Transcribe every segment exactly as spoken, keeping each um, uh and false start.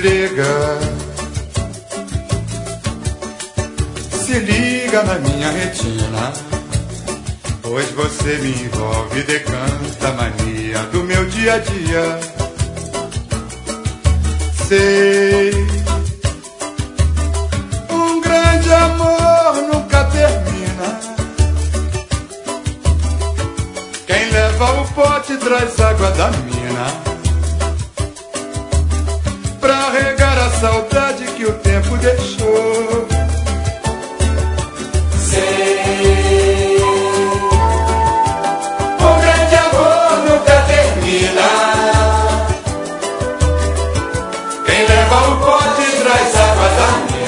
liga, se liga na minha retina, pois você me envolve e decanta a mania do meu dia a dia. Sei, um grande amor nunca termina. Quem leva o pote traz água da mina pra regar a saudade que o tempo deixou. Sei, um grande amor nunca termina. Quem leva o pote traz água da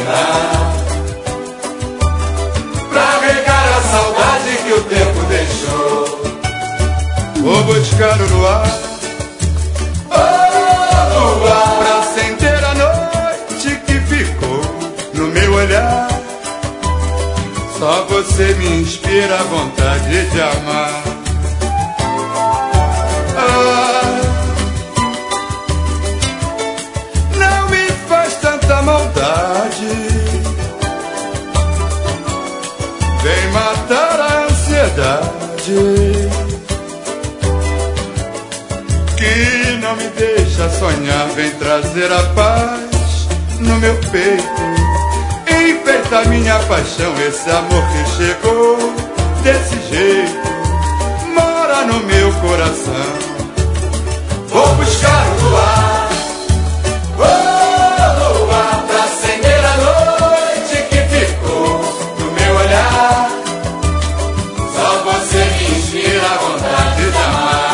mina pra regar a saudade que o tempo deixou. Vou buscar o luar, oh, luar, pra acender a noite que ficou no meu olhar. Só você me inspira a vontade de amar. Ah, não me faz tanta maldade, vem matar a ansiedade que não me deixa sonhar. Vem trazer a paz no meu peito, enfeita minha paixão. Esse amor que chegou desse jeito mora no meu coração. Vou buscar o luar, oh, luar, pra acender a noite que ficou no meu olhar. Só você me inspira a vontade de amar.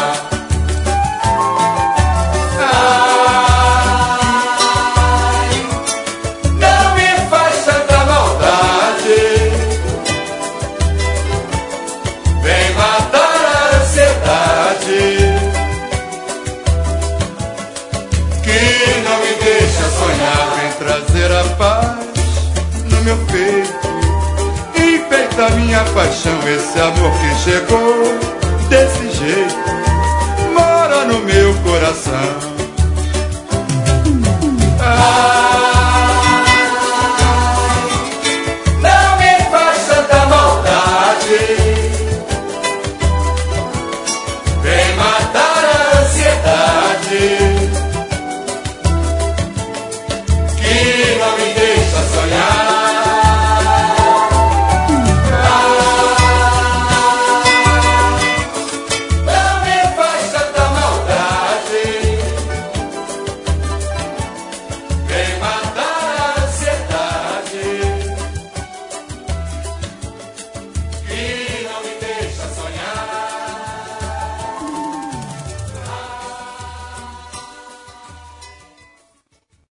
Trazer a paz no meu peito, enfeita minha paixão. Esse amor que chegou desse jeito mora no meu coração. Ah,